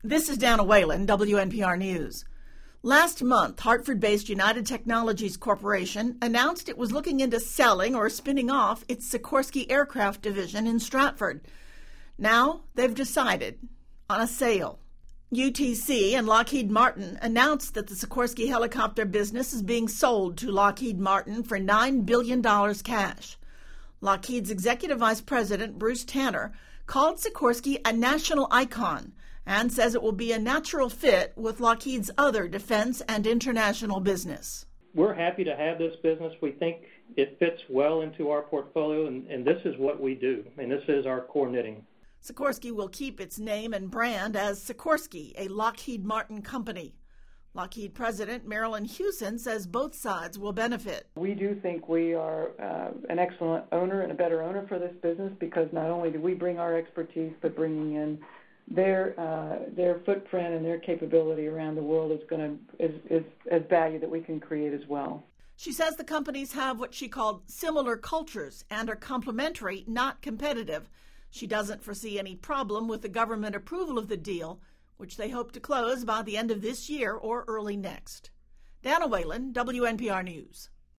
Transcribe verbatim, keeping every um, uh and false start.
This is Dana Whalen, W N P R News. Last month, Hartford-based United Technologies Corporation announced it was looking into selling or spinning off its Sikorsky Aircraft division in Stratford. Now, they've decided on a sale. U T C and Lockheed Martin announced that the Sikorsky helicopter business is being sold to Lockheed Martin for nine billion dollars cash. Lockheed's executive vice president, Bruce Tanner, called Sikorsky a national icon and says it will be a natural fit with Lockheed's other defense and international business. We're happy to have this business. We think it fits well into our portfolio, and, and this is what we do, and this is our core knitting. Sikorsky will keep its name and brand as Sikorsky, a Lockheed Martin company. Lockheed President Marilyn Hewson says both sides will benefit. We do think we are uh, an excellent owner and a better owner for this business because not only do we bring our expertise, but bringing in their uh, their footprint and their capability around the world is going to is, is as value that we can create as well. She says the companies have what she called similar cultures and are complementary, not competitive. She doesn't foresee any problem with the government approval of the deal, which they hope to close by the end of this year or early next. Dana Whalen, W N P R News.